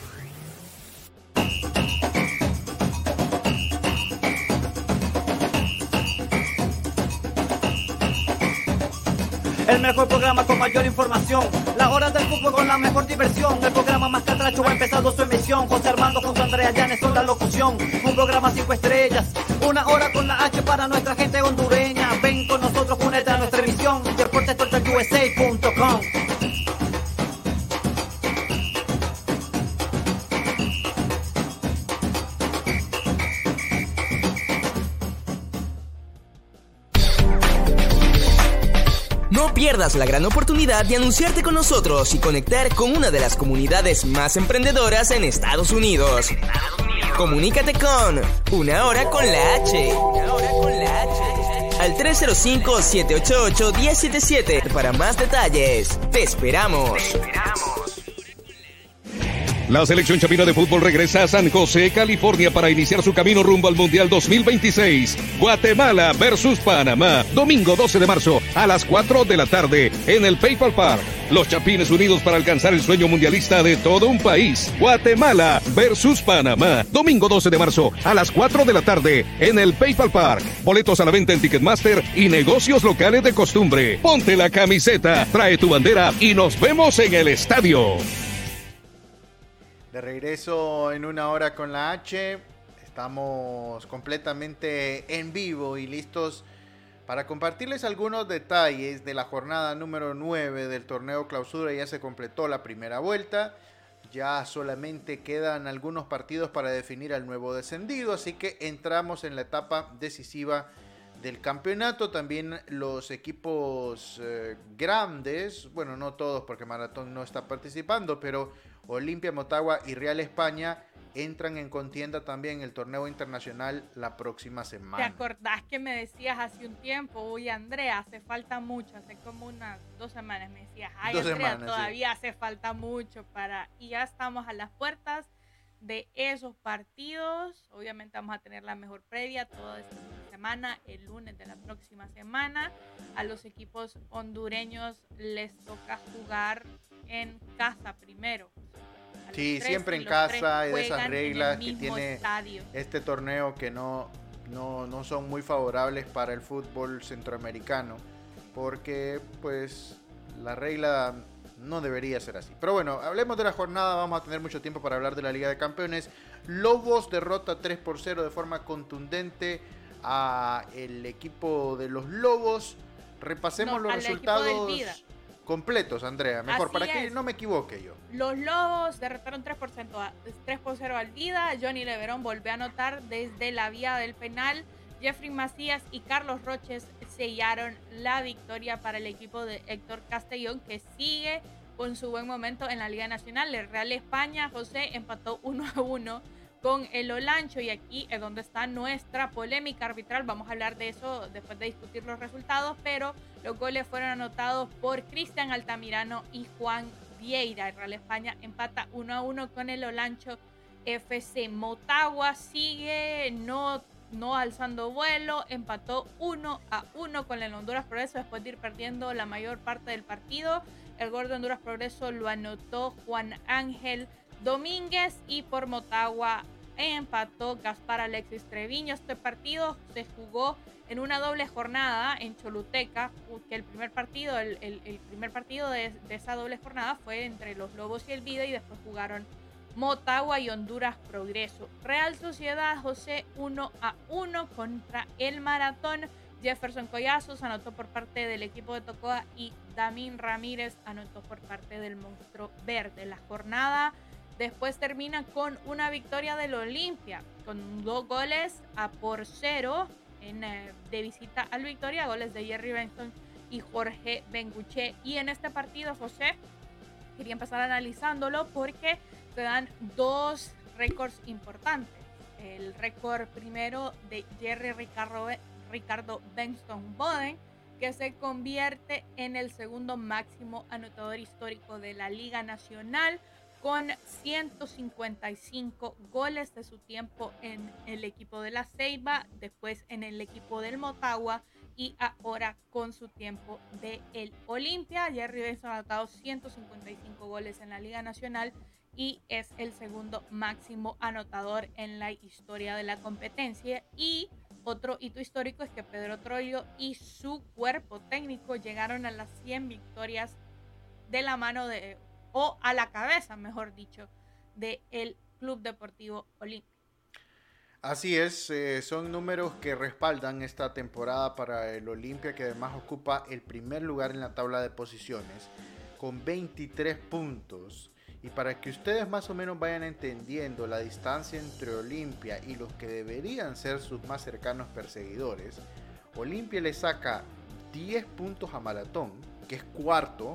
El mejor programa con mayor información. Las horas del fútbol con la mejor diversión. El programa más catracho ha empezado su emisión. José Armando junto a Andrea Llanes con la locución. Un programa 5 estrellas. Una hora con la H para nuestra gente hondureña. Ven con nosotros, únete a nuestra emisión. DeportesTotalUSA.com. No pierdas la gran oportunidad de anunciarte con nosotros y conectar con una de las comunidades más emprendedoras en Estados Unidos. Comunícate con Una Hora con la H. Al 305-788-1077 para más detalles. Te esperamos. La selección chapina de fútbol regresa a San José, California, para iniciar su camino rumbo al Mundial 2026. Guatemala versus Panamá, domingo 12 de marzo a las 4 de la tarde en el PayPal Park. Los chapines unidos para alcanzar el sueño mundialista de todo un país. Guatemala versus Panamá, domingo 12 de marzo a las 4 de la tarde en el PayPal Park. Boletos a la venta en Ticketmaster y negocios locales de costumbre. Ponte la camiseta, trae tu bandera y nos vemos en el estadio. De regreso en Una Hora con la H. Estamos completamente en vivo y listos para compartirles algunos detalles de la jornada número 9 del torneo clausura. Ya se completó la primera vuelta. Ya solamente quedan algunos partidos para definir al nuevo descendido. Así que entramos en la etapa decisiva del campeonato. También los equipos grandes, bueno, no todos porque Maratón no está participando, pero Olimpia, Motagua y Real España entran en contienda también en el torneo internacional la próxima semana. ¿Te acordás que me decías hace un tiempo, oye Andrea, hace falta mucho, hace como unas 2 semanas me decías, ay Andrea, todavía hace falta mucho y ya estamos a las puertas de esos partidos? Obviamente vamos a tener la mejor previa toda esta semana, el lunes de la próxima semana. A los equipos hondureños les toca jugar en casa primero. Sí, siempre en casa, y de esas reglas que tiene estadio. Este torneo que no son muy favorables para el fútbol centroamericano, porque pues la regla no debería ser así. Pero bueno, hablemos de la jornada, vamos a tener mucho tiempo para hablar de la Liga de Campeones. Lobos derrota 3-0 de forma contundente a el equipo de los Lobos. Repasemos los resultados completos, Andrea, mejor, así para que no me equivoque yo. Los Lobos derrotaron 3-0 al Vida. Johnny Leverón volvió a anotar desde la vía del penal. Jeffrey Macías y Carlos Roches sellaron la victoria para el equipo de Héctor Castellón, que sigue con su buen momento en la Liga Nacional. El Real España, José, empató 1-1 con el Olancho, y aquí es donde está nuestra polémica arbitral. Vamos a hablar de eso después de discutir los resultados, pero los goles fueron anotados por Cristian Altamirano y Juan Vieira. El Real España empata 1-1 con el Olancho FC. Motagua sigue no alzando vuelo, empató 1-1 con el Honduras Progreso después de ir perdiendo la mayor parte del partido. El gol de Honduras Progreso lo anotó Juan Ángel Domínguez y por Motagua empató Gaspar Alexis Treviño. Este partido se jugó en una doble jornada en Choluteca, que el primer partido de esa doble jornada fue entre los Lobos y el Vida, y después jugaron Motagua y Honduras Progreso. Real Sociedad José 1-1 contra el Maratón. Jefferson Collazos anotó por parte del equipo de Tocoa y Damín Ramírez anotó por parte del Monstruo Verde. La jornada después termina con una victoria del Olimpia, con 2-0 de visita al Victoria, goles de Jerry Benson y Jorge Benguche. Y en este partido, José, quería empezar analizándolo porque se dan dos récords importantes. El récord primero de Jerry Ricardo Benson Boden, que se convierte en el segundo máximo anotador histórico de la Liga Nacional, con 155 goles de su tiempo en el equipo de la Ceiba, después en el equipo del Motagua y ahora con su tiempo de el Olimpia. Jerry Benson ha anotado 155 goles en la Liga Nacional y es el segundo máximo anotador en la historia de la competencia. Y otro hito histórico es que Pedro Troilo y su cuerpo técnico llegaron a las 100 victorias de la mano o a la cabeza, mejor dicho, del Club Deportivo Olimpia. Así es, son números que respaldan esta temporada para el Olimpia, que además ocupa el primer lugar en la tabla de posiciones con 23 puntos. Y para que ustedes más o menos vayan entendiendo la distancia entre Olimpia y los que deberían ser sus más cercanos perseguidores, Olimpia le saca 10 puntos a Maratón, que es cuarto.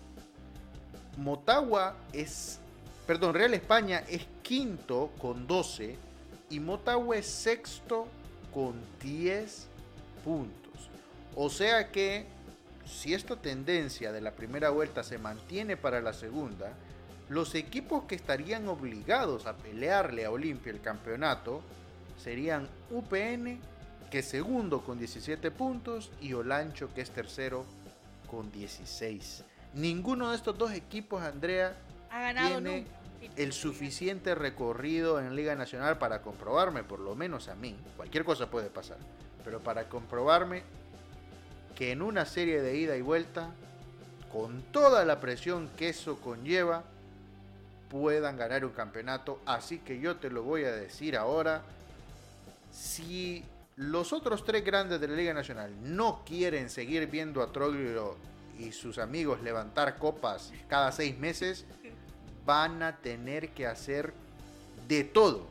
Real España es quinto con 12 y Motagua es sexto con 10 puntos. O sea que si esta tendencia de la primera vuelta se mantiene para la segunda, los equipos que estarían obligados a pelearle a Olimpia el campeonato serían UPN, que es segundo con 17 puntos, y Olancho, que es tercero con 16. Ninguno de estos dos equipos, Andrea, ha ganado tiene nunca el suficiente recorrido en Liga Nacional para comprobarme, por lo menos a mí, cualquier cosa puede pasar, pero para comprobarme que en una serie de ida y vuelta, con toda la presión que eso conlleva, puedan ganar un campeonato. Así que yo te lo voy a decir ahora: si los otros tres grandes de la Liga Nacional no quieren seguir viendo a Troglio y sus amigos levantar copas cada 6 meses, van a tener que hacer de todo.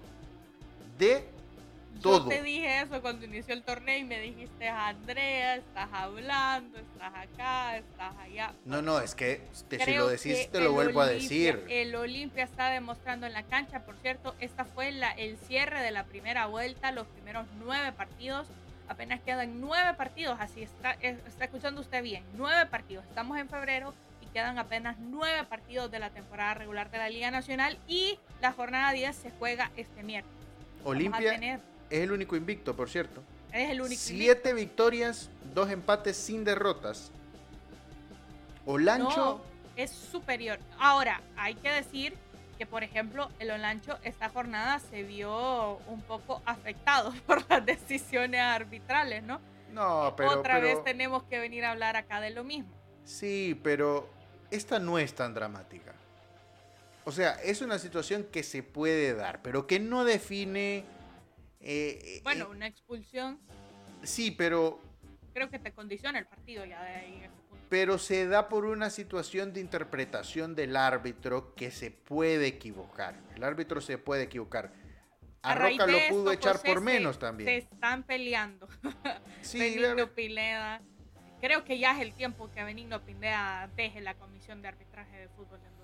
Yo te dije eso cuando inició el torneo y me dijiste: Andrea, estás hablando, estás acá, estás allá. No, es que si lo decís te lo vuelvo a decir. El Olimpia está demostrando en la cancha. Por cierto, esta fue el cierre de la primera vuelta, los primeros 9 partidos. Apenas quedan 9 partidos, así está escuchando usted bien, 9 partidos. Estamos en febrero y quedan apenas 9 partidos de la temporada regular de la Liga Nacional y la jornada 10 se juega este miércoles. Olimpia es el único invicto, por cierto. Es el único 7 victorias, 2 empates sin derrotas. Olancho no, es superior. Ahora, hay que decir que, por ejemplo, el Olancho esta jornada se vio un poco afectado por las decisiones arbitrales, ¿no? No, pero Otra vez tenemos que venir a hablar acá de lo mismo. Sí, pero esta no es tan dramática. O sea, es una situación que se puede dar, pero que no define... una expulsión. Sí, pero... Creo que te condiciona el partido ya de ahí en ese punto. Pero se da por una situación de interpretación del árbitro que se puede equivocar. El árbitro se puede equivocar. A Roca lo pudo echar por menos también. Se están peleando. Sí, Benigno Pineda. Creo que ya es el tiempo que Benigno Pineda deje la Comisión de Arbitraje de Fútbol de Honduras.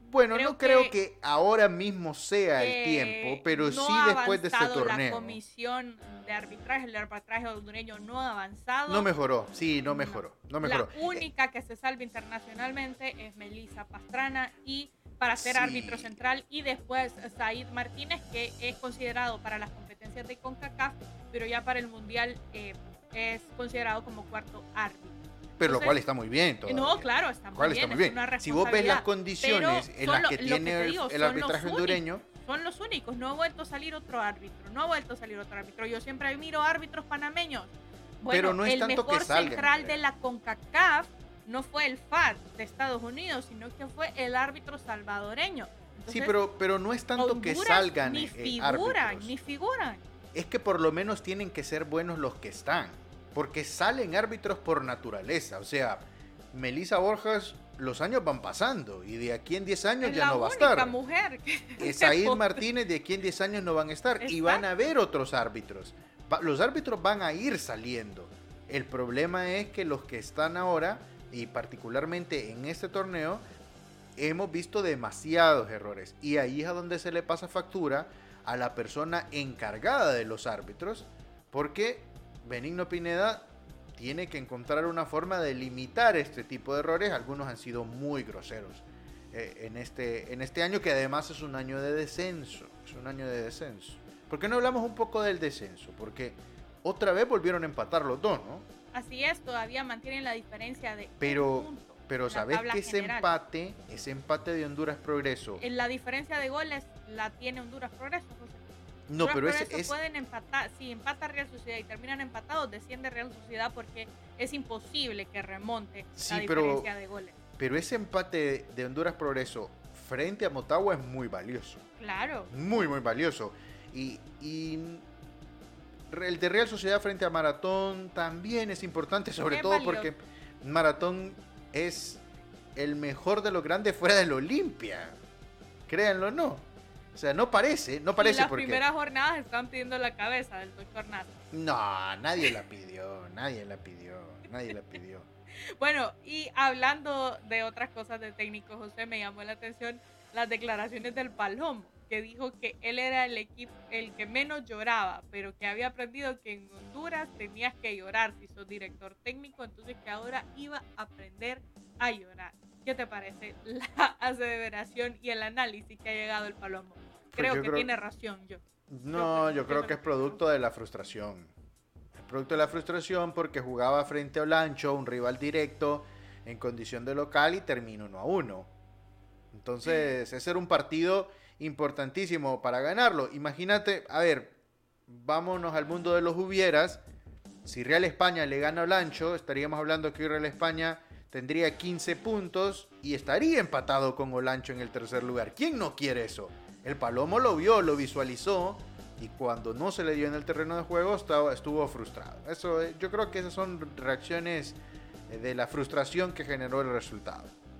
Bueno, no creo que ahora mismo sea el tiempo, pero no sí después de este torneo. La comisión de arbitraje, el arbitraje hondureño no ha avanzado. No mejoró, sí, no mejoró. La única que se salva internacionalmente es Melissa Pastrana y para ser árbitro central, y después Said Martínez, que es considerado para las competencias de CONCACAF, pero ya para el Mundial es considerado como cuarto árbitro. Pero lo cual está muy bien todavía. No, claro, está muy bien. Está muy bien. Si vos ves las condiciones en las que tiene el arbitraje hondureño. Son los únicos. No ha vuelto a salir otro árbitro. Yo siempre miro árbitros panameños. Bueno, pero no es el tanto mejor que salgan, central de la CONCACAF no fue el FAD de Estados Unidos, sino que fue el árbitro salvadoreño. Entonces, sí, pero no es tanto Honduras que salgan ni figuran. Es que por lo menos tienen que ser buenos los que están. Porque salen árbitros por naturaleza. O sea, Melissa Borjas, los años van pasando. Y de aquí en 10 años ya no va a estar. Es la única mujer. Said Martínez, de aquí en 10 años no van a estar. Exacto. Y van a haber otros árbitros. Los árbitros van a ir saliendo. El problema es que los que están ahora, y particularmente en este torneo, hemos visto demasiados errores. Y ahí es a donde se le pasa factura a la persona encargada de los árbitros. Porque Benigno Pineda tiene que encontrar una forma de limitar este tipo de errores. Algunos han sido muy groseros en este año, que además es un año de descenso. ¿Por qué no hablamos un poco del descenso? Porque otra vez volvieron a empatar los dos, ¿no? Así es, todavía mantienen la diferencia de un punto. Pero sabes que ese empate de Honduras Progreso. En la diferencia de goles la tiene Honduras Progreso, José. No, pero pueden empatar. Si empata Real Sociedad y terminan empatados, desciende Real Sociedad, porque es imposible que remonte la diferencia de goles. Pero ese empate de Honduras Progreso frente a Motagua es muy valioso. Claro. Muy, muy valioso. Y el de Real Sociedad frente a Maratón también es importante, sobre todo porque Maratón es el mejor de los grandes fuera del Olimpia. Créanlo o no. O sea, no parece y las porque primeras jornadas están pidiendo la cabeza del doctor Nasa. No, nadie la pidió. Bueno, y hablando de otras cosas de técnico, José, me llamó la atención las declaraciones del Palomo, que dijo que él era el que menos lloraba, pero que había aprendido que en Honduras tenías que llorar si sos director técnico, entonces que ahora iba a aprender a llorar. ¿Qué te parece la aseveración y el análisis que ha llegado el Palomo? Creo que tiene razón yo. No, yo creo que es producto de la frustración. Es producto de la frustración porque jugaba frente a Olancho, un rival directo, en condición de local, y terminó 1-1. Entonces, ese era un partido importantísimo para ganarlo. Imagínate, a ver, vámonos al mundo de los hubieras. Si Real España le gana a Olancho, estaríamos hablando que Real España tendría 15 puntos y estaría empatado con Olancho en el tercer lugar. ¿Quién no quiere eso? El Palomo lo vio, lo visualizó, y cuando no se le dio en el terreno de juego estuvo frustrado. Yo creo que esas son reacciones de la frustración que generó el resultado.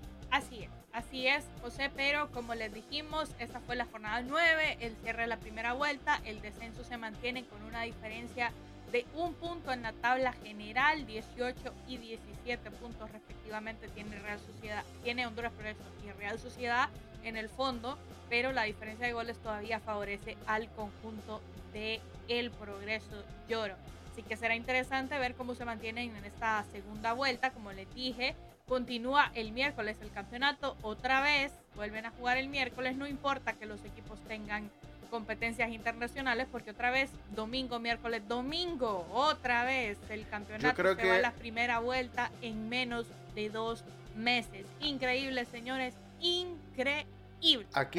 Así es, José, pero como les dijimos, esta fue la jornada 9, el cierre de la primera vuelta, el descenso se mantiene con una diferencia de 1 punto en la tabla general, 18 y 17 puntos respectivamente tiene Honduras Progreso y Real Sociedad en el fondo, pero la diferencia de goles todavía favorece al conjunto de El Progreso Lloro. Así que será interesante ver cómo se mantienen en esta segunda vuelta. Como les dije, continúa el miércoles el campeonato, otra vez vuelven a jugar el miércoles, no importa que los equipos tengan competencias internacionales, porque otra vez domingo, miércoles, domingo, otra vez el campeonato se va a la primera vuelta en menos de 2 meses. Increíble, señores, increíble. Aquí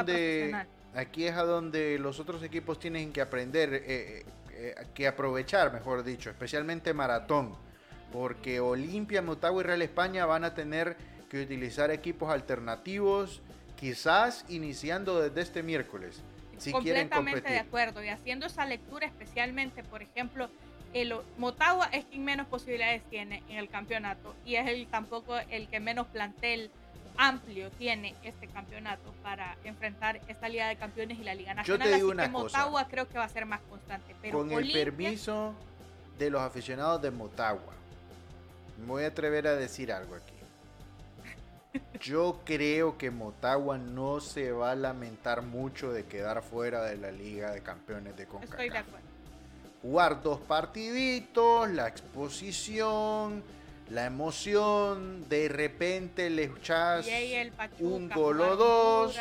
es a donde los otros equipos tienen que aprender, que aprovechar, mejor dicho, especialmente Maratón, porque Olimpia, Motagua y Real España van a tener que utilizar equipos alternativos, quizás iniciando desde este miércoles. Si completamente de acuerdo, y haciendo esa lectura especialmente, por ejemplo, el Motagua es quien menos posibilidades tiene en el campeonato, y es tampoco el que menos plantel amplio tiene este campeonato para enfrentar esta Liga de Campeones y la Liga Nacional. Yo te digo así una que Motagua creo que va a ser más constante, pero con Olimpia, el permiso de los aficionados de Motagua, me voy a atrever a decir algo aquí. Yo creo que Motagua no se va a lamentar mucho de quedar fuera de la Liga de Campeones de CONCACAF. Estoy de acuerdo. Jugar 2 partiditos, la exposición, la emoción, de repente le echas un gol o 2,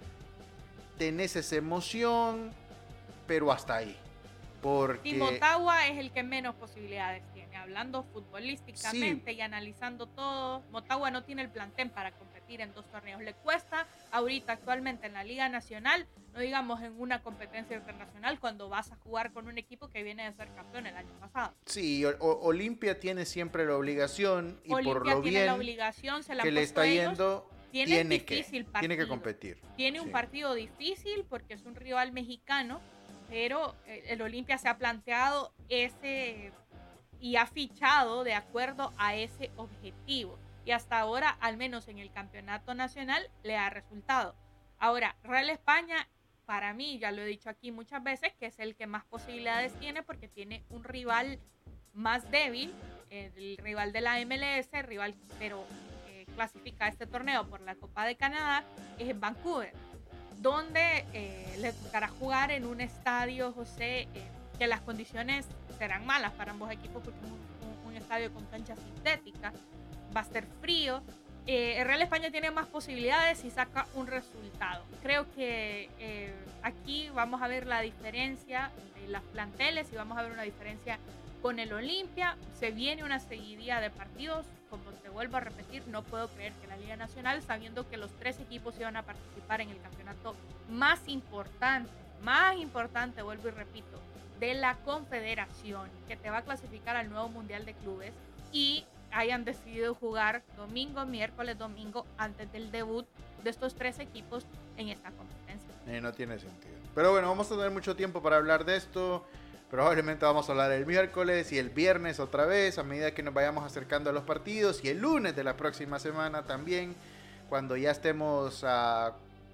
tenés esa emoción, pero hasta ahí. Porque y Motagua es el que menos posibilidades tiene. Hablando futbolísticamente y analizando todo, Motagua no tiene el plantel para competir en 2 torneos. Le cuesta ahorita actualmente en la Liga Nacional, no digamos en una competencia internacional, cuando vas a jugar con un equipo que viene de ser campeón el año pasado. Sí, Olimpia tiene siempre la obligación y Olimpia por lo tiene bien la obligación, se la que le está yendo, tiene que competir. Tiene un partido difícil porque es un rival mexicano, pero el Olimpia se ha planteado ese y ha fichado de acuerdo a ese objetivo. Y hasta ahora, al menos en el campeonato nacional, le ha resultado. Ahora, Real España, para mí, ya lo he dicho aquí muchas veces, que es el que más posibilidades tiene porque tiene un rival más débil, el rival de la MLS, pero clasifica este torneo por la Copa de Canadá, es Vancouver, donde le tocará jugar en un estadio, José, que las condiciones serán malas para ambos equipos porque es un estadio con cancha sintética, va a ser frío. El Real España tiene más posibilidades si saca un resultado. Creo que aquí vamos a ver la diferencia de las planteles y vamos a ver una diferencia con el Olimpia. Se viene una seguidilla de partidos. Como te vuelvo a repetir, no puedo creer que la Liga Nacional, sabiendo que los 3 equipos iban a participar en el campeonato más importante, vuelvo y repito, de la Confederación, que te va a clasificar al nuevo Mundial de Clubes, y hayan decidido jugar miércoles, domingo, antes del debut de estos 3 equipos en esta competencia. No tiene sentido. Pero bueno, vamos a tener mucho tiempo para hablar de esto. Probablemente vamos a hablar el miércoles y el viernes otra vez, a medida que nos vayamos acercando a los partidos, y el lunes de la próxima semana también, cuando ya estemos a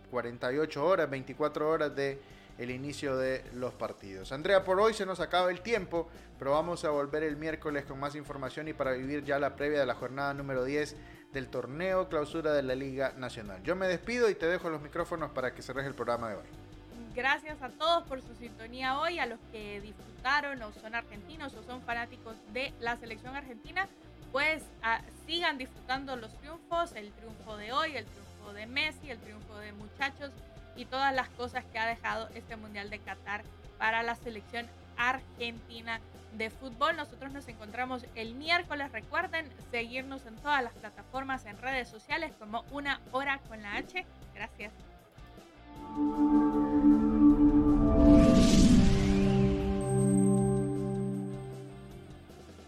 48 horas, 24 horas de el inicio de los partidos. Andrea, por hoy se nos acaba el tiempo, pero vamos a volver el miércoles con más información y para vivir ya la previa de la jornada número 10 del torneo clausura de la Liga Nacional. Yo me despido y te dejo los micrófonos para que cerres el programa de hoy. Gracias a todos por su sintonía hoy, a los que disfrutaron o son argentinos o son fanáticos de la selección argentina, pues sigan disfrutando los triunfos, el triunfo de hoy, el triunfo de Messi, el triunfo de muchachos y todas las cosas que ha dejado este Mundial de Qatar para la selección argentina de fútbol. Nosotros nos encontramos el miércoles. Recuerden seguirnos en todas las plataformas, en redes sociales como Una Hora con la H. Gracias.